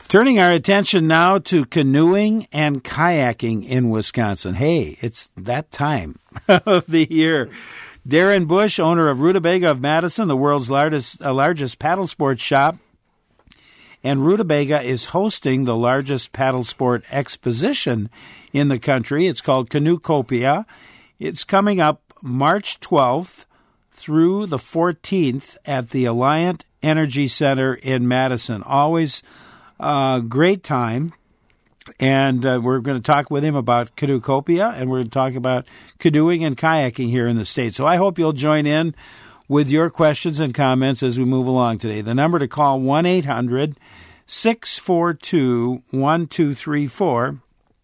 Turning our attention now to canoeing and kayaking in Wisconsin. Hey, it's that time of the year. Darren Bush, owner of Rutabaga of Madison, the world's largest paddle sports shop. And Rutabaga is hosting the largest paddle sport exposition in the country. It's called Canoecopia. It's coming up March 12th through the 14th at the Alliant Energy Center in Madison. Always great time, and we're going to talk with him about Canoecopia, and we're going to talk about canoeing and kayaking here in the state. So I hope you'll join in with your questions and comments as we move along today. The number to call, 1-800-642-1234,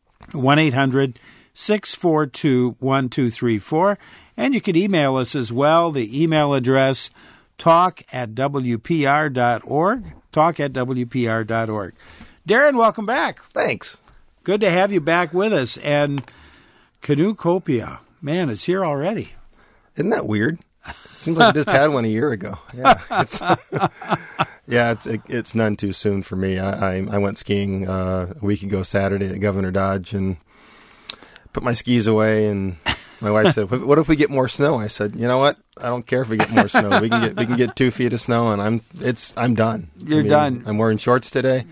1-800-642-1234, and you can email us as well. The email address, talk@wpr.org. talk@wpr.org. Darren, welcome back. Thanks. Good to have you back with us. And Canoecopia, man, it's here already. Isn't that weird? It seems like I just had one a year ago. Yeah, it's none too soon for me. I went skiing a week ago Saturday at Governor Dodge and put my skis away, and my wife said, "What if we get more snow?" I said, "You know what? I don't care if we get more snow. We can get 2 feet of snow, and I'm done. You're done. I'm wearing shorts today.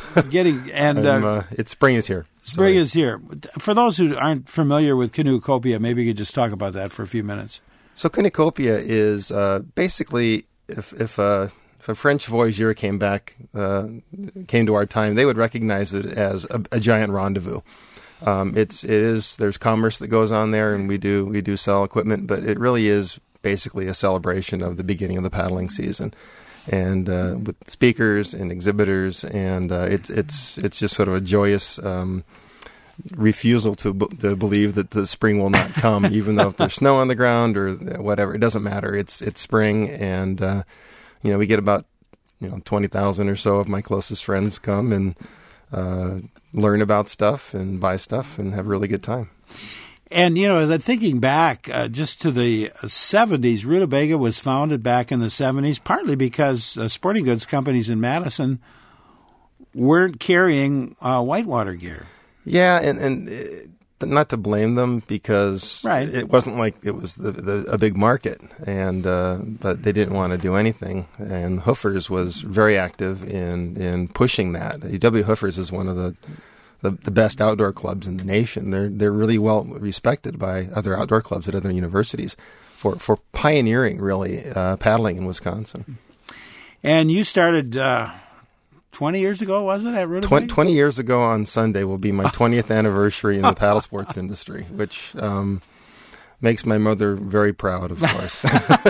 It's spring is here. Spring is here. For those who aren't familiar with Canoecopia, maybe you could just talk about that for a few minutes. So Canoecopia is basically if a French voyageur came to our time, they would recognize it as a giant rendezvous. There's commerce that goes on there, and we do sell equipment, but it really is basically a celebration of the beginning of the paddling season, and with speakers and exhibitors, and it's just sort of a joyous refusal to believe that the spring will not come, even though if there's snow on the ground or whatever, it doesn't matter. It's spring, and we get about 20,000 or so of my closest friends come and learn about stuff and buy stuff and have a really good time. And, thinking back just to the 70s, Rutabaga was founded back in the 70s, partly because sporting goods companies in Madison weren't carrying whitewater gear. Yeah, and not to blame them, because it wasn't like it was a big market, and but they didn't want to do anything. And Hoofers was very active in pushing that. UW Hoofers is one of the best outdoor clubs in the nation. They're really well respected by other outdoor clubs at other universities for pioneering really paddling in Wisconsin. And you started 20 years ago, was it, at Rutabaga? 20 years ago on Sunday will be my 20th anniversary in the paddle sports industry, which makes my mother very proud, of course.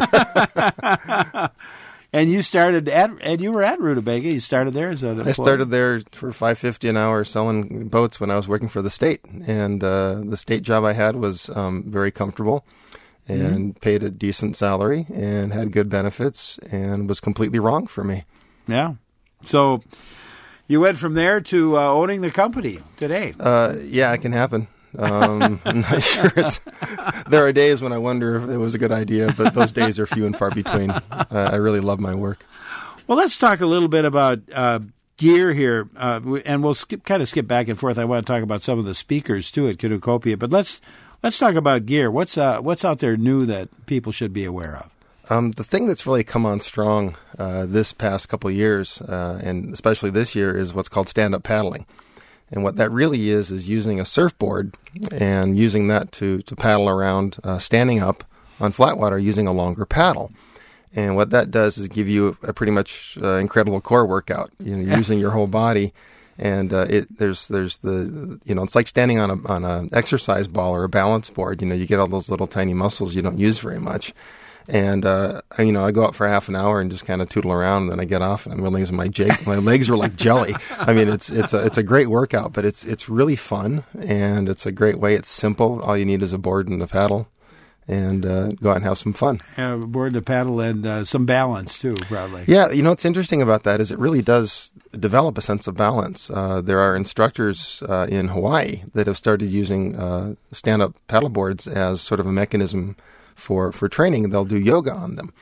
And you were at Rutabaga. You started there as an employee. I started there for $5.50 an hour selling boats when I was working for the state, and the state job I had was very comfortable and paid a decent salary and had good benefits and was completely wrong for me. Yeah. So you went from there to owning the company today. Yeah, it can happen. I'm not sure. There are days when I wonder if it was a good idea, but those days are few and far between. I really love my work. Well, let's talk a little bit about gear here, and we'll skip back and forth. I want to talk about some of the speakers too at Canoecopia, but let's talk about gear. What's out there new that people should be aware of? The thing that's really come on strong this past couple of years, and especially this year, is what's called stand-up paddling. And what that really is using a surfboard and using that to paddle around standing up on flat water using a longer paddle. And what that does is give you a pretty much incredible core workout, using your whole body. And there's the it's like standing on a exercise ball or a balance board. You get all those little tiny muscles you don't use very much. And, I go out for half an hour and just kind of tootle around, and then I get off and I'm realizing my legs are like jelly. I mean, it's a great workout, but it's really fun, and it's a great way. It's simple. All you need is a board and a paddle, and go out and have some fun. A board, a paddle, and some balance too, probably. Yeah. What's interesting about that is it really does develop a sense of balance. There are instructors in Hawaii that have started using stand-up paddle boards as sort of a mechanism for training. They'll do yoga on them.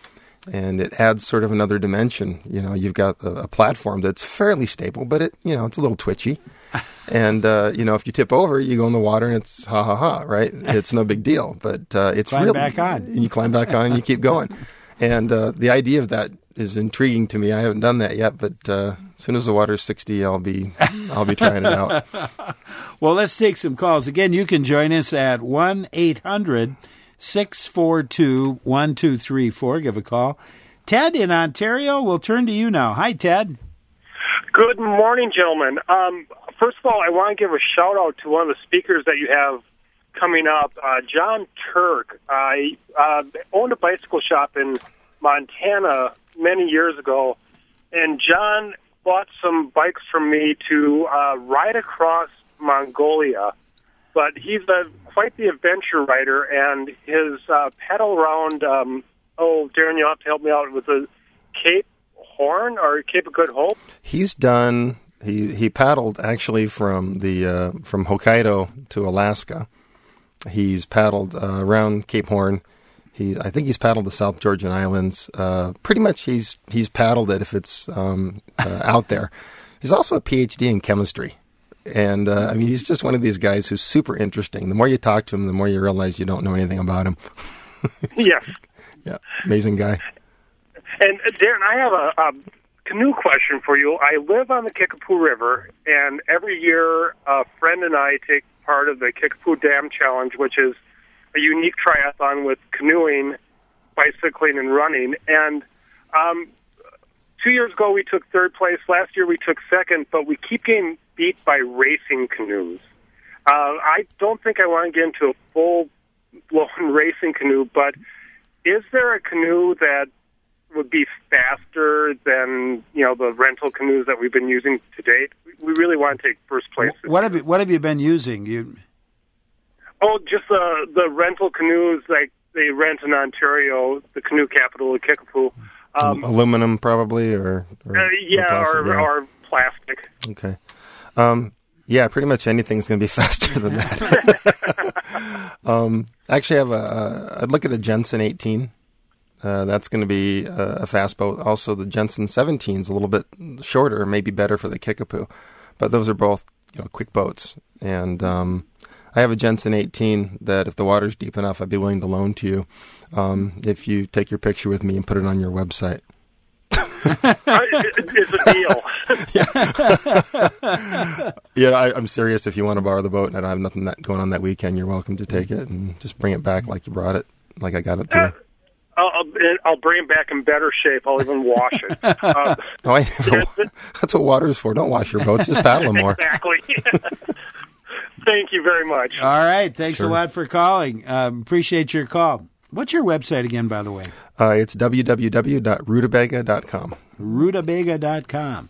and it adds sort of another dimension. You've got a platform that's fairly stable, but it's a little twitchy. And, if you tip over, you go in the water and it's ha ha ha, right? It's no big deal, but it's climb really back on. And you climb back on and you keep going. And the idea of that is intriguing to me. I haven't done that yet, but as soon as the water's 60, I'll be trying it out. Well, let's take some calls. Again, you can join us at 1-800-642-1234. Give a call. Ted in Ontario, we'll turn to you now. Hi, Ted. Good morning, gentlemen. First of all, I want to give a shout-out to one of the speakers that you have coming up, John Turk. I owned a bicycle shop in Montana many years ago, and John bought some bikes from me to ride across Mongolia. But he's quite the adventure rider, and his pedal around, Darren, you'll have to help me out, with the Cape Horn or Cape of Good Hope? He's done. He paddled actually from Hokkaido to Alaska. He's paddled around Cape Horn. I think he's paddled the South Georgian Islands. Pretty much, he's paddled it if it's out there. He's also a PhD in chemistry, and he's just one of these guys who's super interesting. The more you talk to him, the more you realize you don't know anything about him. Yes. Yeah, amazing guy. And Darren, I have a canoe question for you. I live on the Kickapoo River, and every year a friend and I take part of the Kickapoo Dam Challenge, which is a unique triathlon with canoeing, bicycling, and running. And 2 years ago we took third place. Last year we took second, but we keep getting beat by racing canoes. I don't think I want to get into a full-blown racing canoe, but is there a canoe that would be faster than the rental canoes that we've been using to date? We really want to take first place. What have you been using? Just the rental canoes like they rent in Ontario, the canoe capital of Kickapoo. Aluminum, probably, or plastic. Okay. Yeah, pretty much anything's going to be faster than that. Actually, I'd look at a Jensen 18. That's going to be a fast boat. Also, the Jensen 17 is a little bit shorter, maybe better for the Kickapoo. But those are both quick boats. And I have a Jensen 18 that if the water's deep enough, I'd be willing to loan to you if you take your picture with me and put it on your website. It's a deal. Yeah, I'm serious. If you want to borrow the boat and I have nothing going on that weekend, you're welcome to take it and just bring it back like you brought it, like I got it to. I'll bring it back in better shape. I'll even wash it. That's what water's for. Don't wash your boats. Just paddle them more. Exactly. Thank you very much. All right. Thanks a lot for calling. Appreciate your call. What's your website again, by the way? It's www.rutabaga.com. Rutabaga.com.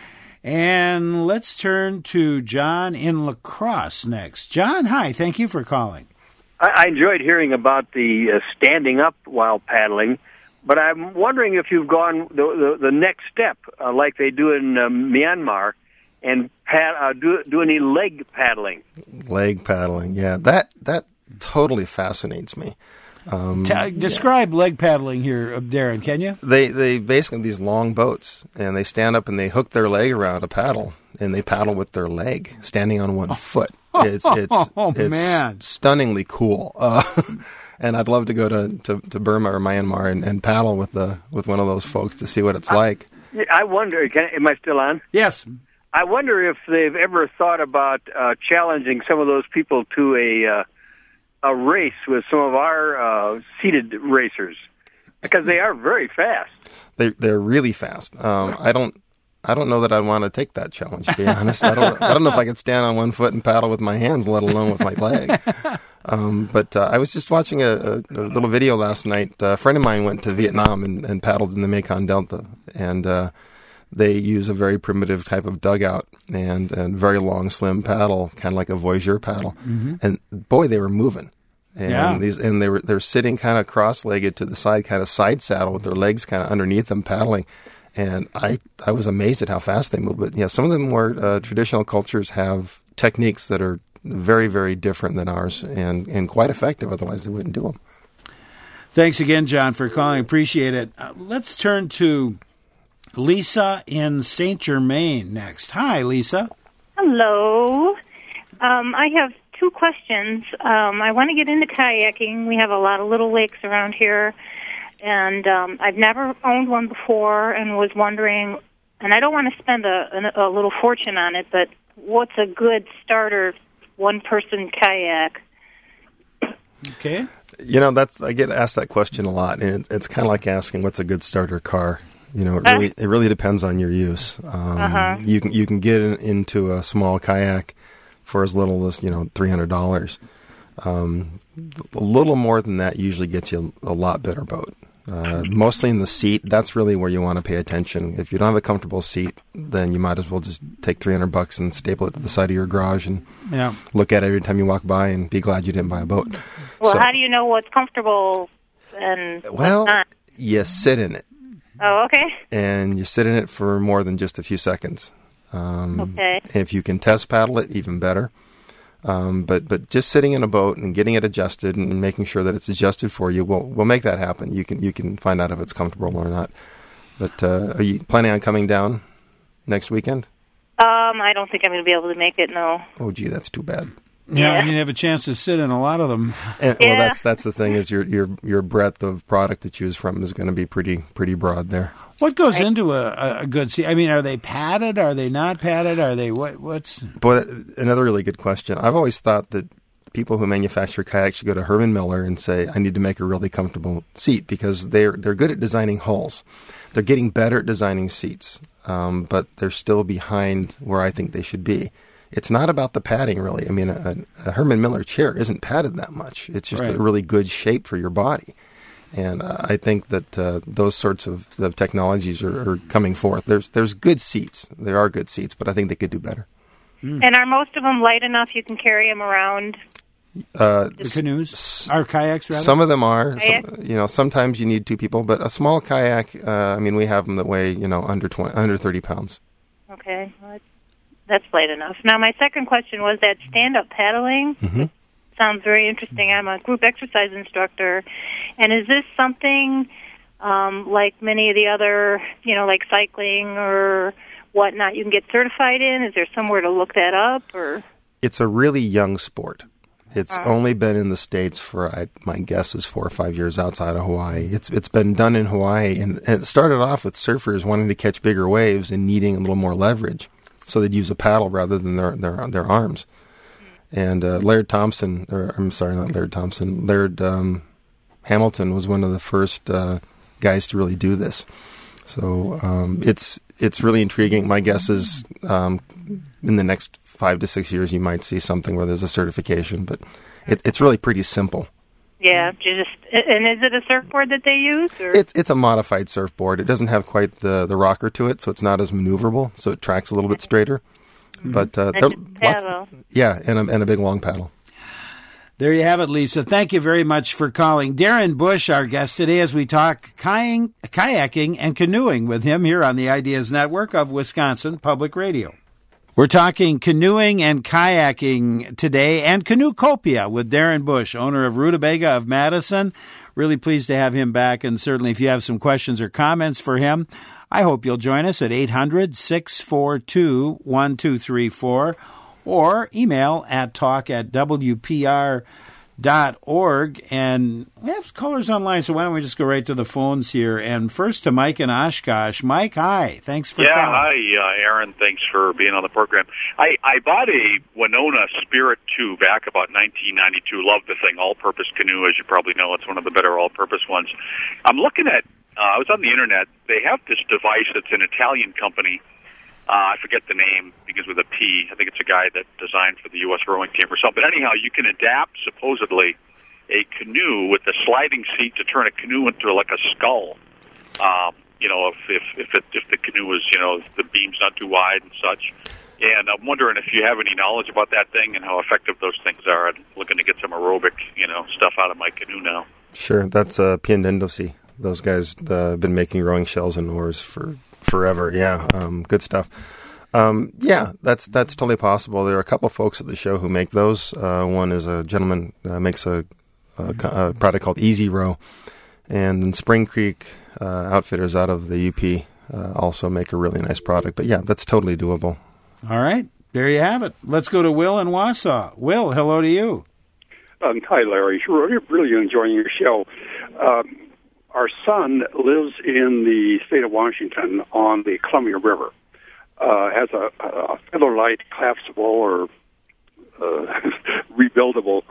And let's turn to John in La Crosse next. John, hi. Thank you for calling. I enjoyed hearing about the standing up while paddling, but I'm wondering if you've gone the next step, like they do in Myanmar, and do any leg paddling. Leg paddling, yeah. That totally fascinates me. Describe leg paddling here, Darren, can you? They basically these long boats, and they stand up and they hook their leg around a paddle, and they paddle with their leg, standing on one foot. It's man, stunningly cool. And I'd love to go to Burma or Myanmar and paddle with one of those folks to see what it's like. I wonder, am I still on? Yes. I wonder if they've ever thought about challenging some of those people to a race with some of our seated racers, because they are very fast. They're really fast. I don't know that I'd want to take that challenge, to be honest. I don't know if I could stand on one foot and paddle with my hands, let alone with my leg. But I was just watching a little video last night. A friend of mine went to Vietnam and paddled in the Mekong Delta, and they use a very primitive type of dugout and very long, slim paddle, kind of like a Voyageur paddle. Mm-hmm. And boy, they were moving. And they're sitting kind of cross-legged to the side, kind of side saddle with their legs kind of underneath them paddling. And I was amazed at how fast they move. But yeah, some of the more traditional cultures have techniques that are very, very different than ours and quite effective. Otherwise, they wouldn't do them. Thanks again, John, for calling. Appreciate it. Let's turn to Lisa in St. Germain next. Hi, Lisa. Hello. I have two questions. I want to get into kayaking. We have a lot of little lakes around here, and I've never owned one before and was wondering, and I don't want to spend a little fortune on it, but what's a good starter one-person kayak? Okay. I get asked that question a lot, and it's kind of like asking what's a good starter car. It really depends on your use. You can get into a small kayak for as little as $300. A little more than that usually gets you a lot better boat. Mostly in the seat. That's really where you want to pay attention. If you don't have a comfortable seat, then you might as well just take $300 and staple it to the side of your garage and look at it every time you walk by and be glad you didn't buy a boat. Well, how do you know what's comfortable and what's not? You sit in it. Oh, okay. And you sit in it for more than just a few seconds. Okay. If you can test paddle it, even better. But just sitting in a boat and getting it adjusted and making sure that it's adjusted for you will make that happen. You can find out if it's comfortable or not. But are you planning on coming down next weekend? I don't think I'm going to be able to make it. No. Oh, gee, that's too bad. Yeah, you have a chance to sit in a lot of them. And, well, that's the thing is your breadth of product to choose from is going to be pretty broad there. What goes into a good seat? I mean, are they padded? Are they not padded? Are they what's? But another really good question. I've always thought that people who manufacture kayaks should go to Herman Miller and say, I need to make a really comfortable seat, because they're good at designing hulls. They're getting better at designing seats, but they're still behind where I think they should be. It's not about the padding, really. I mean, a Herman Miller chair isn't padded that much. It's just a really good shape for your body. And I think that those sorts of technologies are coming forth. There's good seats. There are good seats, but I think they could do better. And are most of them light enough you can carry them around? The canoes? Our kayaks, rather? Some of them are. Sometimes you need two people, but a small kayak, we have them that weigh, under 30 pounds. Okay. Well, that's light enough. Now, my second question was that stand-up paddling. Mm-hmm. Sounds very interesting. I'm a group exercise instructor. And is this something like many of the other, like cycling or whatnot, you can get certified in? Is there somewhere to look that up? Or it's a really young sport. It's only been in the States for, my guess is 4 or 5 years outside of Hawaii. It's been done in Hawaii, and it started off with surfers wanting to catch bigger waves and needing a little more leverage. So they'd use a paddle rather than their arms. And Laird Hamilton was one of the first guys to really do this. So it's really intriguing. My guess is in the next 5 to 6 years you might see something where there's a certification, but it's really pretty simple. Yeah, and is it a surfboard that they use? Or? It's a modified surfboard. It doesn't have quite the rocker to it, so it's not as maneuverable, so it tracks a little bit straighter. But paddle. And a big long paddle. There you have it, Lisa. Thank you very much for calling. Darren Bush, our guest today, as we talk kayaking and canoeing with him here on the Ideas Network of Wisconsin Public Radio. We're talking canoeing and kayaking today, and Canoecopia with Darren Bush, owner of Rutabaga of Madison. Really pleased to have him back, and certainly if you have some questions or comments for him, I hope you'll join us at 800-642-1234 or email at talk@wpr.org. And we have callers online, so why don't we just go right to the phones here. And first to Mike in Oshkosh. Mike, hi. Thanks for calling. Hi, Aaron. Thanks for being on the program. I bought a Winona Spirit 2 back about 1992. Love the thing. All-purpose canoe, as you probably know. It's one of the better all-purpose ones. I'm looking at, I was on the Internet. They have this device that's an Italian company. I forget the name, begins with a P. I think it's a guy that designed for the U.S. rowing team or something. Anyhow, you can adapt, supposedly, a canoe with a sliding seat to turn a canoe into like a skull. If the canoe is, if the beam's not too wide and such. And I'm wondering if you have any knowledge about that thing and how effective those things are. I'm looking to get some aerobic, stuff out of my canoe now. Sure, that's Piandendosi. Those guys have been making rowing shells and oars for forever. Yeah, good stuff. That's totally possible. There are a couple of folks at the show who make those. One is a gentleman makes a product called Easy Row, And then Spring Creek Outfitters out of the UP also make a really nice product. But, yeah, that's totally doable. All right. There you have it. Let's go to Will in Wausau. Will, hello to you. Hi, Larry. Really enjoying your show. Our son lives in the state of Washington on the Columbia River. Has a featherlight collapsible or rebuildable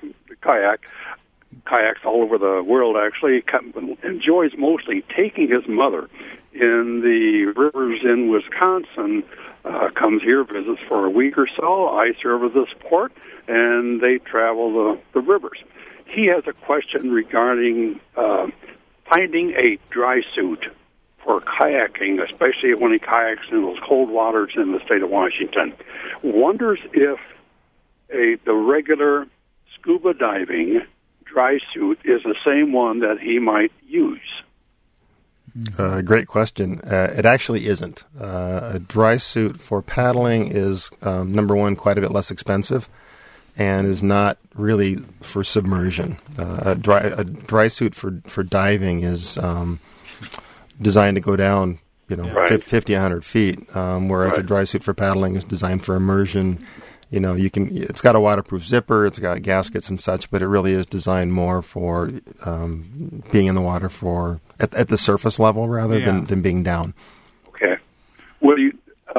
kayaks all over the world, actually. Enjoys mostly taking his mother in the rivers in Wisconsin. Comes here, visits for a week or so. I serve as a support, and they travel the rivers. He has a question regarding finding a dry suit for kayaking, especially when he kayaks in those cold waters in the state of Washington. Wonders if the regular scuba diving dry suit is the same one that he might use. Great question. It actually isn't. A dry suit for paddling is, number one, quite a bit less expensive and is not really for submersion. A dry suit for diving is designed to go down, 50, 100 feet, whereas a dry suit for paddling is designed for immersion. It's got a waterproof zipper, it's got gaskets and such, but it really is designed more for being in the water at the surface level rather than being down. Okay. Well, do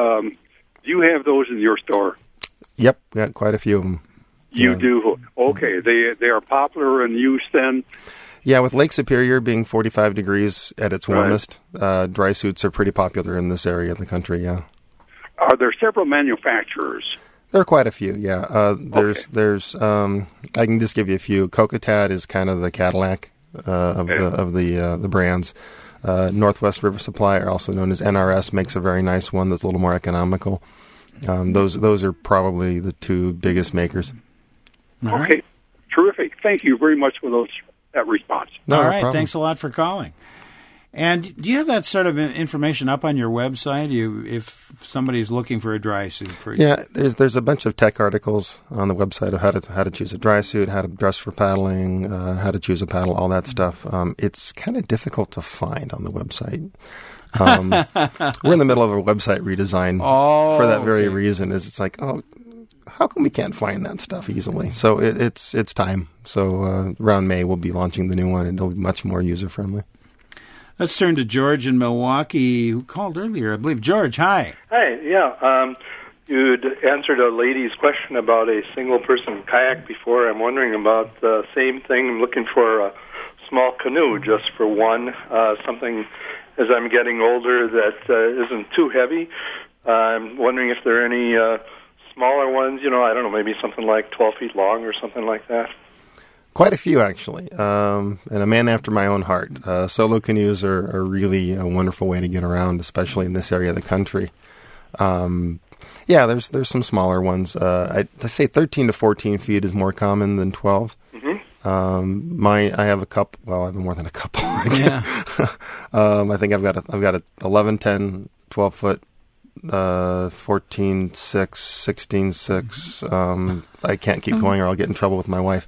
you have those in your store? Yep, got quite a few of them. You do? Okay. They are popular in use then? Yeah, with Lake Superior being 45 degrees at its warmest, dry suits are pretty popular in this area of the country, yeah. Are there several manufacturers? There are quite a few, yeah. There's I can just give you a few. Kokatad is kind of the Cadillac of the brands. Northwest River Supply, also known as NRS, makes a very nice one that's a little more economical. Those are probably the two biggest makers. All right. Okay, terrific. Thank you very much for that response. No, All no right, problem. Thanks a lot for calling. And do you have that sort of information up on your website? If somebody's looking for a dry suit, yeah, there's a bunch of tech articles on the website of how to choose a dry suit, how to dress for paddling, how to choose a paddle, all that stuff. It's kind of difficult to find on the website. We're in the middle of a website redesign for that very reason. It's like, how come we can't find that stuff easily? So it's time. So around May we'll be launching the new one, and it'll be much more user friendly. Let's turn to George in Milwaukee, who called earlier, I believe. George, hi. Hi, yeah. You'd answered a lady's question about a single-person kayak before. I'm wondering about the same thing. I'm looking for a small canoe just for one, something as I'm getting older that isn't too heavy. I'm wondering if there are any smaller ones, I don't know, maybe something like 12 feet long or something like that. Quite a few, actually, and a man after my own heart. Solo canoes are really a wonderful way to get around, especially in this area of the country. There's some smaller ones. I say 13 to 14 feet is more common than 12. Mm-hmm. I have a couple. Well, I have more than a couple. Yeah. I think I've got a 11, 10, 12 foot. 14, 6, 16, 6. I can't keep going or I'll get in trouble with my wife.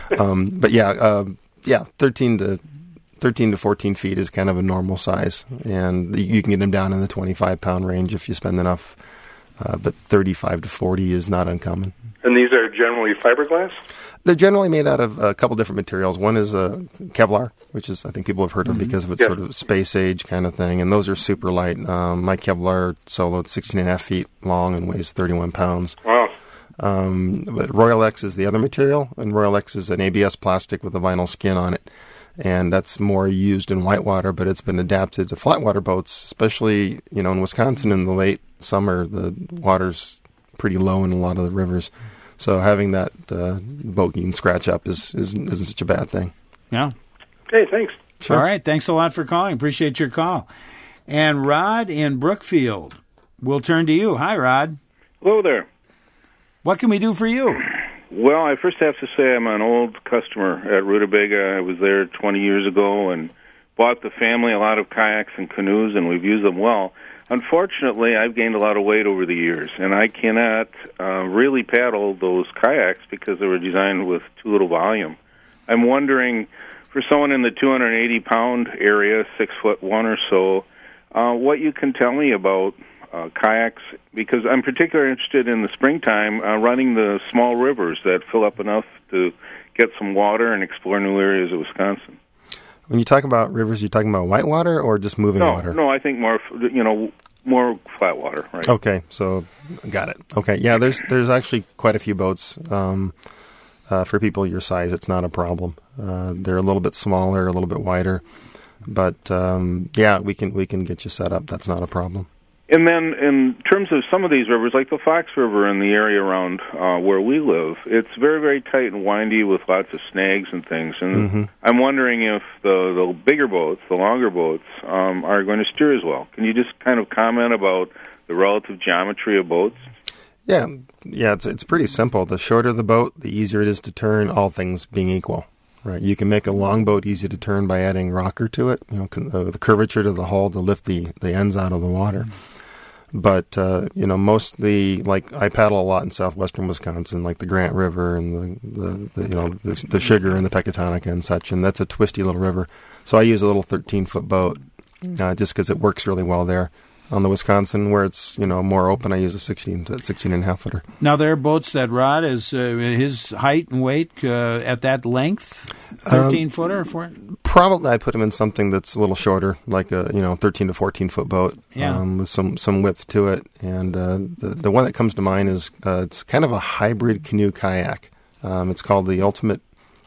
13 to 14 feet is kind of a normal size, and you can get them down in the 25-pound range if you spend enough. But 35 to 40 is not uncommon. And these are generally fiberglass? They're generally made out of a couple different materials. One is Kevlar, which is I think people have heard of because of its sort of space age kind of thing, and those are super light. My Kevlar Solo is 16.5 feet long and weighs 31 pounds. Wow. But Royal X is the other material, and Royal X is an ABS plastic with a vinyl skin on it, and that's more used in whitewater, but it's been adapted to flatwater boats, especially in Wisconsin in the late summer. The water's pretty low in a lot of the rivers. So having that boat you can scratch up isn't such a bad thing. Yeah. Okay, thanks. Sure. All right, thanks a lot for calling. Appreciate your call. And Rod in Brookfield, we'll turn to you. Hi, Rod. Hello there. What can we do for you? Well, I first have to say I'm an old customer at Rutabaga. I was there 20 years ago and bought the family a lot of kayaks and canoes, and we've used them well. Unfortunately, I've gained a lot of weight over the years, and I cannot really paddle those kayaks because they were designed with too little volume. I'm wondering, for someone in the 280-pound area, 6'1" or so, what you can tell me about kayaks, because I'm particularly interested in the springtime running the small rivers that fill up enough to get some water and explore new areas of Wisconsin. When you talk about rivers, you're talking about whitewater or just moving water? No, I think more flat water, right? Okay, so got it. Okay, yeah, there's actually quite a few boats for people your size. It's not a problem. They're a little bit smaller, a little bit wider, but yeah, we can get you set up. That's not a problem. And then in terms of some of these rivers, like the Fox River in the area around where we live, it's very, very tight and windy with lots of snags and things. And I'm wondering if the bigger boats, the longer boats, are going to steer as well. Can you just kind of comment about the relative geometry of boats? Yeah, it's pretty simple. The shorter the boat, the easier it is to turn, all things being equal. Right, you can make a long boat easy to turn by adding rocker to it. The curvature to the hull to lift the ends out of the water. But mostly, like I paddle a lot in southwestern Wisconsin, like the Grant River and the Sugar and the Pecatonica and such, and that's a twisty little river. So I use a little 13-foot boat just because it works really well there. On the Wisconsin, where it's more open, I use a 16.5 footer. Now there are boats that rod is his height and weight at that length, 13 footer for it. Probably I put him in something that's a little shorter, like a 13 to 14 foot boat, with some width to it. And the one that comes to mind is it's kind of a hybrid canoe kayak. It's called the Ultimate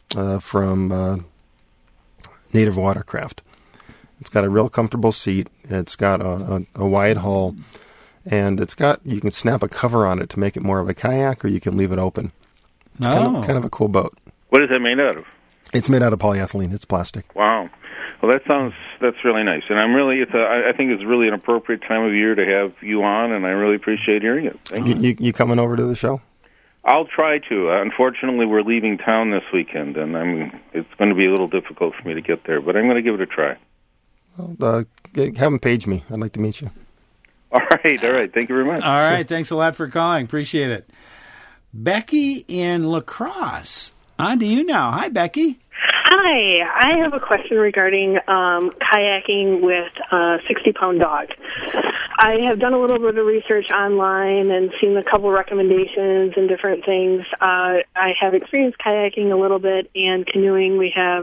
from Native Watercraft. It's got a real comfortable seat. It's got a wide hull, and you can snap a cover on it to make it more of a kayak, or you can leave it open. It's kind of a cool boat. What is it made out of? It's made out of polyethylene. It's plastic. Wow. Well, that's really nice, and I think it's really an appropriate time of year to have you on, and I really appreciate hearing it. Thank you. You coming over to the show? I'll try to. Unfortunately, we're leaving town this weekend, and it's going to be a little difficult for me to get there, but I'm going to give it a try. Well, have them page me. I'd like to meet you. All right. Thank you very much. All right. Thanks a lot for calling. Appreciate it. Becky in La Crosse. On to you now. Hi, Becky. Hi. I have a question regarding kayaking with a 60-pound dog. I have done a little bit of research online and seen a couple recommendations and different things. I have experienced kayaking a little bit and canoeing. We have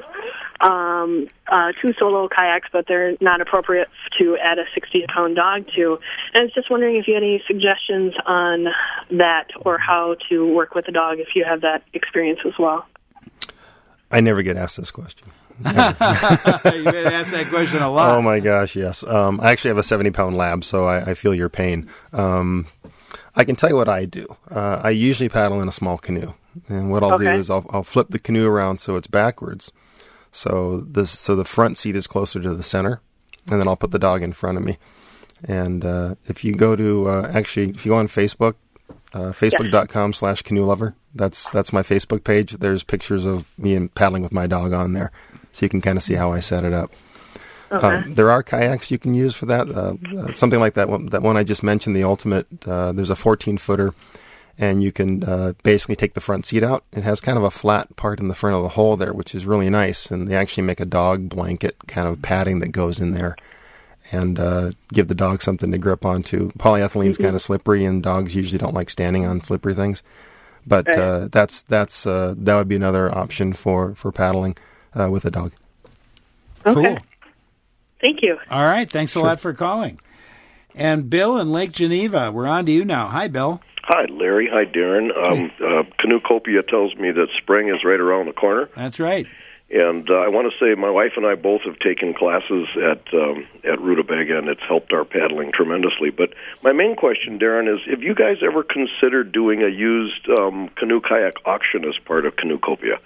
2 solo kayaks, but they're not appropriate to add a 60-pound dog to. And I was just wondering if you had any suggestions on that or how to work with a dog if you have that experience as well. I never get asked this question. You get asked that question a lot. Oh, my gosh, yes. I actually have a 70-pound lab, so I feel your pain. I can tell you what I do. I usually paddle in a small canoe. And what I'll do is I'll flip the canoe around so it's backwards. So the front seat is closer to the center, and then I'll put the dog in front of me. And if you go to if you go on Facebook, Facebook.com/canoe-lover, that's my Facebook page. There's pictures of me paddling with my dog on there, so you can kind of see how I set it up. Okay. There are kayaks you can use for that. Something like that one I just mentioned, the Ultimate. There's a 14-footer. And you can basically take the front seat out. It has kind of a flat part in the front of the hull there, which is really nice. And they actually make a dog blanket kind of padding that goes in there and give the dog something to grip onto. Polyethylene's kind of slippery, and dogs usually don't like standing on slippery things. But that would be another option for paddling with a dog. Okay. Cool. Thank you. All right. Thanks a lot for calling. And Bill in Lake Geneva, we're on to you now. Hi, Bill. Hi, Larry. Hi, Darren. Canoecopia tells me that spring is right around the corner. That's right. And I want to say my wife and I both have taken classes at Rutabaga, and it's helped our paddling tremendously. But my main question, Darren, is have you guys ever considered doing a used canoe-kayak auction as part of Canoecopia?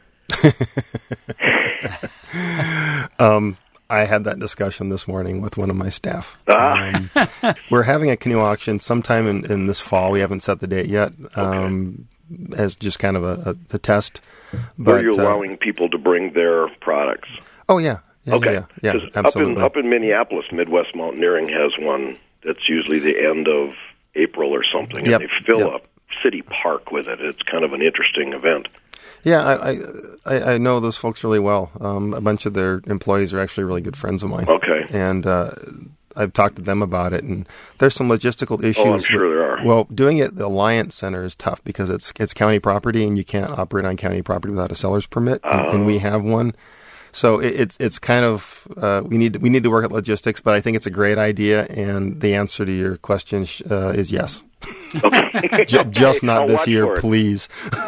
I had that discussion this morning with one of my staff. We're having a canoe auction sometime in this fall. We haven't set the date yet, as just kind of a test. But, are you allowing people to bring their products? Oh, yeah. Yeah, absolutely. Up in Minneapolis, Midwest Mountaineering has one that's usually the end of April or something, and they fill a city park with it. It's kind of an interesting event. Yeah, I know those folks really well. A bunch of their employees are actually really good friends of mine. Okay. And I've talked to them about it, and there's some logistical issues. Oh, I'm sure there are. Well, doing it at the Alliance Center is tough because it's county property, and you can't operate on county property without a seller's permit, and we have one. So it's kind of we need to work at logistics, but I think it's a great idea, and the answer to your question is yes. Okay. Just not I'll this watch year, for it. please.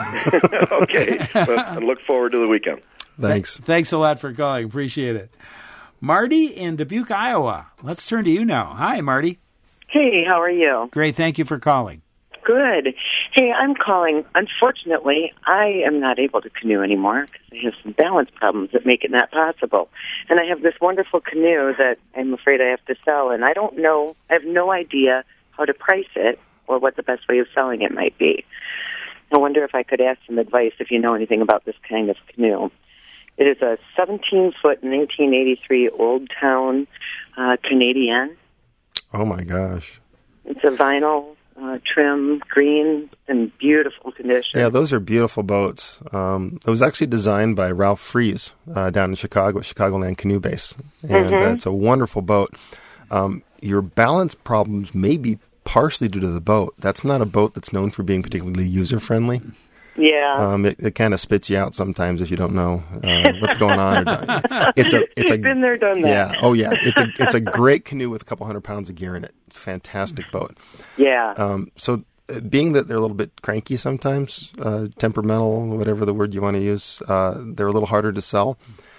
Okay. But I look forward to the weekend. Thanks. Thanks a lot for calling. Appreciate it. Marty in Dubuque, Iowa. Let's turn to you now. Hi, Marty. Hey, how are you? Great. Thank you for calling. Good. Hey, I'm calling. Unfortunately, I am not able to canoe anymore because I have some balance problems that make it not possible. And I have this wonderful canoe that I'm afraid I have to sell, and I don't know, I have no idea how to price it or what the best way of selling it might be. I wonder if I could ask some advice if you know anything about this kind of canoe. It is a 17-foot 1983 Old Town Canadian. Oh, my gosh. It's a vinyl trim, green, and beautiful condition. Yeah, those are beautiful boats. It was actually designed by Ralph Fries down in Chicago, Chicagoland Canoe Base. And it's a wonderful boat. Your balance problems may be partially due to the boat. That's not a boat that's known for being particularly user-friendly. Yeah. It kind of spits you out sometimes if you don't know what's going on. It's a been there, done that. Yeah. Oh, yeah. It's a great canoe with a couple hundred pounds of gear in it. It's a fantastic boat. Yeah. So being that they're a little bit cranky sometimes, temperamental, whatever the word you want to use, they're a little harder to sell.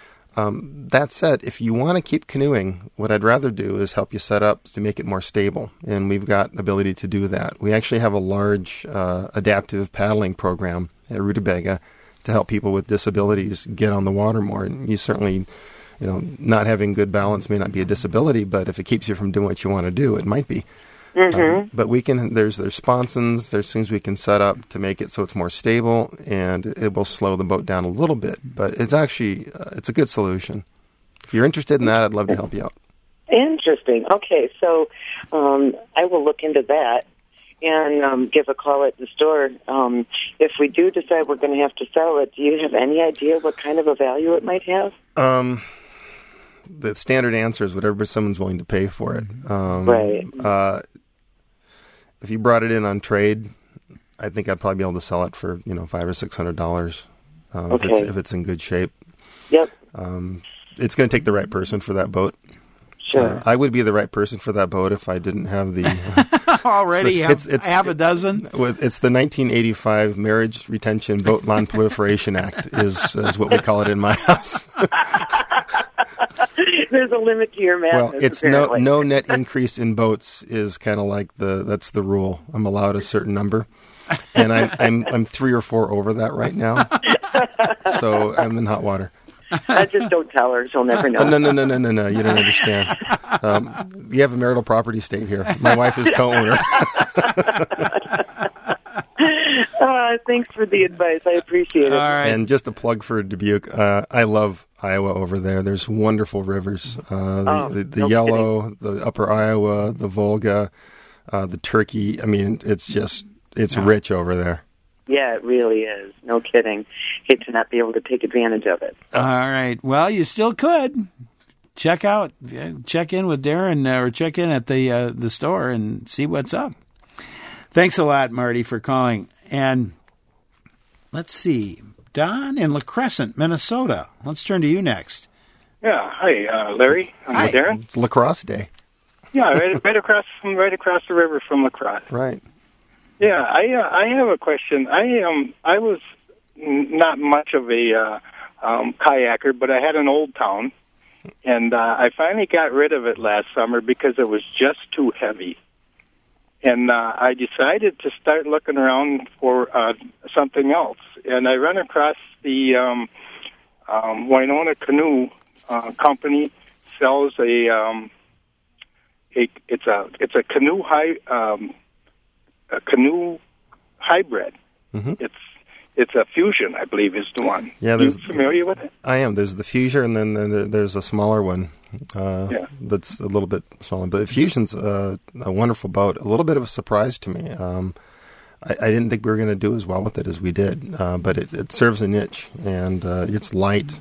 That said, if you want to keep canoeing, what I'd rather do is help you set up to make it more stable, and we've got the ability to do that. We actually have a large adaptive paddling program at Rutabaga to help people with disabilities get on the water more. And you certainly, not having good balance may not be a disability, but if it keeps you from doing what you want to do, it might be. But we can. There's sponsons. There's things we can set up to make it so it's more stable, and it will slow the boat down a little bit. But it's actually it's a good solution. If you're interested in that, I'd love to help you out. Interesting. Okay, so I will look into that and give a call at the store. If we do decide we're going to have to sell it, do you have any idea what kind of a value it might have? The standard answer is whatever someone's willing to pay for it. Right. If you brought it in on trade, I think I'd probably be able to sell it for $500 or $600 if it's in good shape. Yep. It's going to take the right person for that boat. Sure. I would be the right person for that boat if I didn't have the already it's half a dozen. It's the 1985 Marriage Retention Boat Non-Proliferation Act is what we call it in my house. There's a limit to your madness. Well, it's apparently. no net increase in boats is kind of like that's the rule. I'm allowed a certain number, and I'm 3 or 4 over that right now. So I'm in hot water. I just don't tell her; she'll never know. No. You don't understand. You have a marital property state here. My wife is co-owner. Thanks for the advice. I appreciate it. All right. And just a plug for Dubuque. I love Iowa over there. There's wonderful rivers. The Yellow, kidding. the Upper Iowa, the Volga, the Turkey. I mean, it's rich over there. Yeah, it really is. No kidding. Hate to not be able to take advantage of it. All right. Well, you still could. Check in with Darren or check in at the store and see what's up. Thanks a lot, Marty, for calling. And let's see. Don in La Crescent, Minnesota. Let's turn to you next. Yeah. Hi, Larry. Hi. Darren. It's Lacrosse Day. Yeah, right across the river from La Crosse. Right. Yeah, I have a question. I was not much of a kayaker, but I had an Old Town, and I finally got rid of it last summer because it was just too heavy. And I decided to start looking around for something else. And I ran across the Winona Canoe Company sells it's a canoe a canoe hybrid. Mm-hmm. It's a Fusion, I believe, is the one. Yeah, Are you familiar with it? I am. There's the Fusion, and then there's a smaller one that's a little bit smaller. But the Fusion's a wonderful boat. A little bit of a surprise to me. I didn't think we were going to do as well with it as we did, but it serves a niche, and it's light.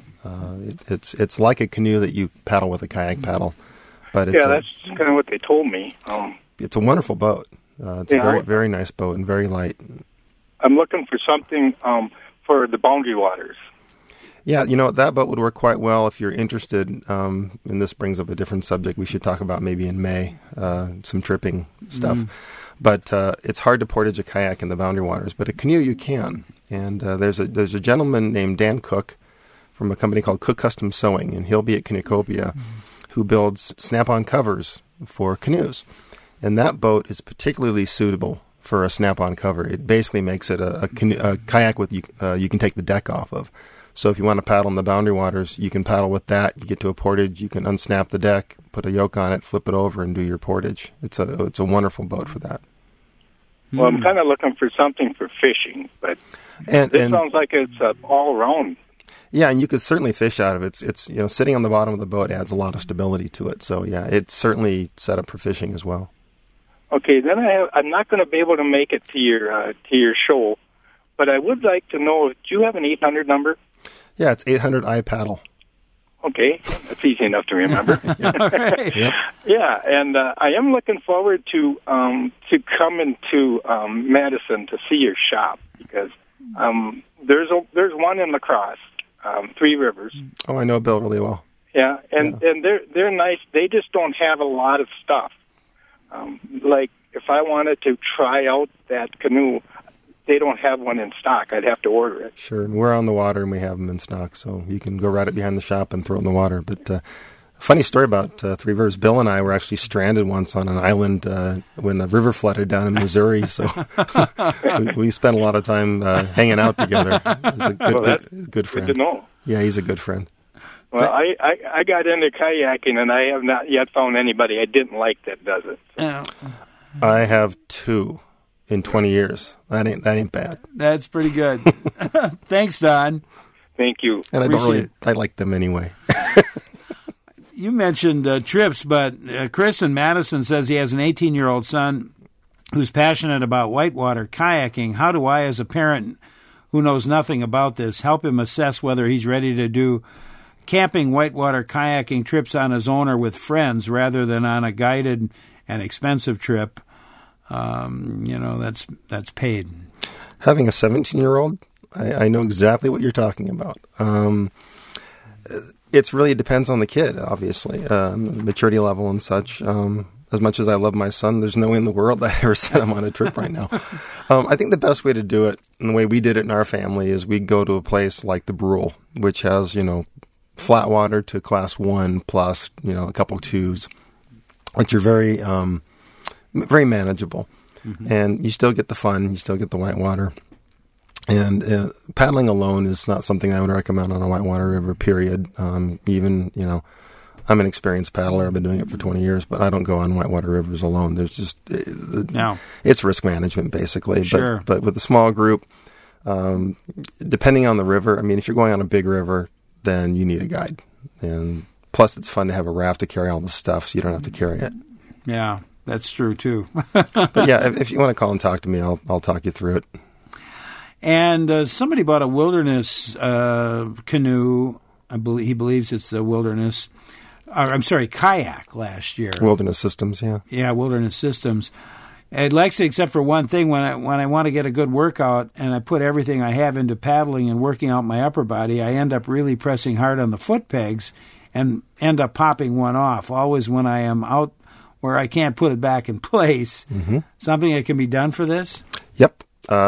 It's like a canoe that you paddle with a kayak paddle, but it's that's kind of what they told me. It's a wonderful boat. It's a very, very nice boat and very light. I'm looking for something for the boundary waters. Yeah, that boat would work quite well if you're interested, and this brings up a different subject we should talk about maybe in May, some tripping stuff. But it's hard to portage a kayak in the boundary waters, but a canoe you can. And there's a gentleman named Dan Cook from a company called Cook Custom Sewing, and he'll be at Canoecopia, who builds snap-on covers for canoes. And that boat is particularly suitable for a snap-on cover. It basically makes it a kayak with you can take the deck off of. So if you want to paddle in the boundary waters, you can paddle with that. You get to a portage, you can unsnap the deck, put a yoke on it, flip it over, and do your portage. It's a wonderful boat for that. Well, I'm kind of looking for something for fishing, but this sounds like it's all around. Yeah, and you could certainly fish out of it. It's sitting on the bottom of the boat adds a lot of stability to it. So yeah, it's certainly set up for fishing as well. Okay, then I'm not going to be able to make it to your show, but I would like to know, do you have an 800 number? Yeah, it's 800 iPaddle. Okay, that's easy enough to remember. Right. Yep. Yeah, and I am looking forward to coming to Madison to see your shop, because there's one in La Crosse, Three Rivers. Oh, I know Bill really well. Yeah, and they're nice. They just don't have a lot of stuff. Like if I wanted to try out that canoe, they don't have one in stock. I'd have to order it. Sure, and we're on the water and we have them in stock, so you can go right up behind the shop and throw it in the water. But funny story about Three Rivers. Bill and I were actually stranded once on an island when the river flooded down in Missouri, so we spent a lot of time hanging out together. He's a good friend. Good to know. Yeah, he's a good friend. Well, I got into kayaking, and I have not yet found anybody I didn't like that does it. I have 2 in 20 years. That ain't bad. That's pretty good. Thanks, Don. Thank you. And I like them anyway. You mentioned trips, but Chris in Madison says he has an 18-year-old son who's passionate about whitewater kayaking. How do I, as a parent who knows nothing about this, help him assess whether he's ready to do camping whitewater kayaking trips on his own or with friends rather than on a guided and expensive trip? That's paid. Having a 17-year-old, I know exactly what you're talking about. It really depends on the kid, obviously, maturity level and such. As much as I love my son, there's no way in the world that I ever sent him on a trip right now. I think the best way to do it, and the way we did it in our family, is we go to a place like the Brule, which has, flat water to class 1 plus, a couple 2s, which are very, very manageable. Mm-hmm. And you still get the fun, you still get the whitewater. And paddling alone is not something I would recommend on a whitewater river, period. Even, I'm an experienced paddler. I've been doing it for 20 years, but I don't go on whitewater rivers alone. There's just, it's risk management, basically. Sure. But with a small group, depending on the river, if you're going on a big river, then you need a guide. And plus, it's fun to have a raft to carry all the stuff, so you don't have to carry it. Yeah, that's true, too. But yeah, if you want to call and talk to me, I'll talk you through it. And somebody bought a wilderness canoe. He believes it's the wilderness. Kayak last year. Wilderness Systems, yeah. Yeah, Wilderness Systems. It likes it except for one thing. When I want to get a good workout and I put everything I have into paddling and working out my upper body, I end up really pressing hard on the foot pegs and end up popping one off. Always when I am out where I can't put it back in place. Mm-hmm. Something that can be done for this? Yep.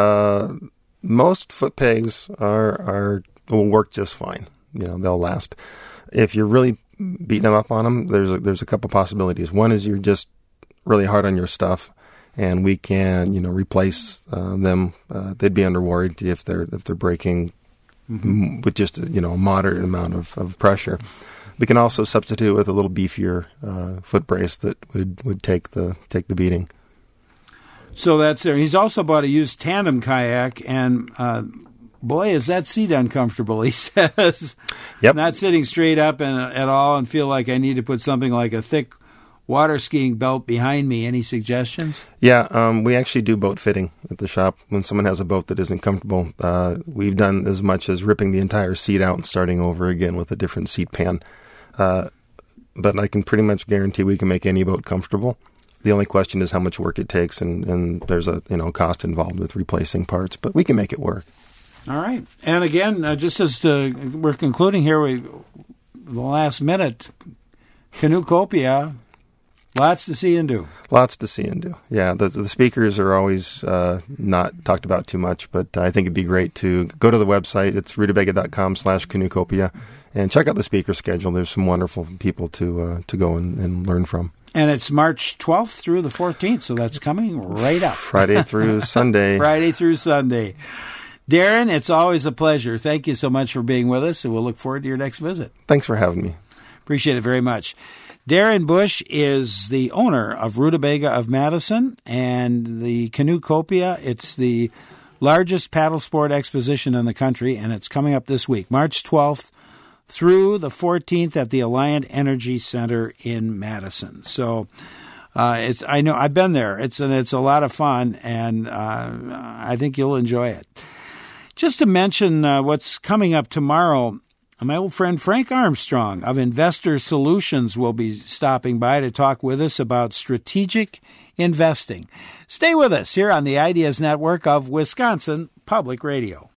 Most foot pegs will work just fine. They'll last. If you're really beating them up on them, there's a couple possibilities. One is you're just really hard on your stuff, and we can replace them. They'd be under warranty if they're breaking with just a moderate amount of pressure. We can also substitute with a little beefier foot brace that would take the beating. So that's there. He's also bought a used tandem kayak, and boy, is that seat uncomfortable, he says. Yep. Not sitting straight up at all and feel like I need to put something like a thick water skiing belt behind me. Any suggestions? Yeah, we actually do boat fitting at the shop. When someone has a boat that isn't comfortable, we've done as much as ripping the entire seat out and starting over again with a different seat pan. But I can pretty much guarantee we can make any boat comfortable. The only question is how much work it takes, and there's a cost involved with replacing parts, but we can make it work. All right. And again, just as we're concluding here, the last minute, Canoecopia, lots to see and do. Lots to see and do. Yeah, the speakers are always not talked about too much, but I think it'd be great to go to the website. It's rutabaga.com/Canoecopia and check out the speaker schedule. There's some wonderful people to go and learn from. And it's March 12th through the 14th, so that's coming right up. Friday through Sunday. Friday through Sunday. Darren, it's always a pleasure. Thank you so much for being with us, and we'll look forward to your next visit. Thanks for having me. Appreciate it very much. Darren Bush is the owner of Rutabaga of Madison and the Canoecopia. It's the largest paddle sport exposition in the country, and it's coming up this week, March 12th through the 14th at the Alliant Energy Center in Madison. So I know I've been there. It's a lot of fun, and I think you'll enjoy it. Just to mention what's coming up tomorrow, my old friend Frank Armstrong of Investor Solutions will be stopping by to talk with us about strategic investing. Stay with us here on the Ideas Network of Wisconsin Public Radio.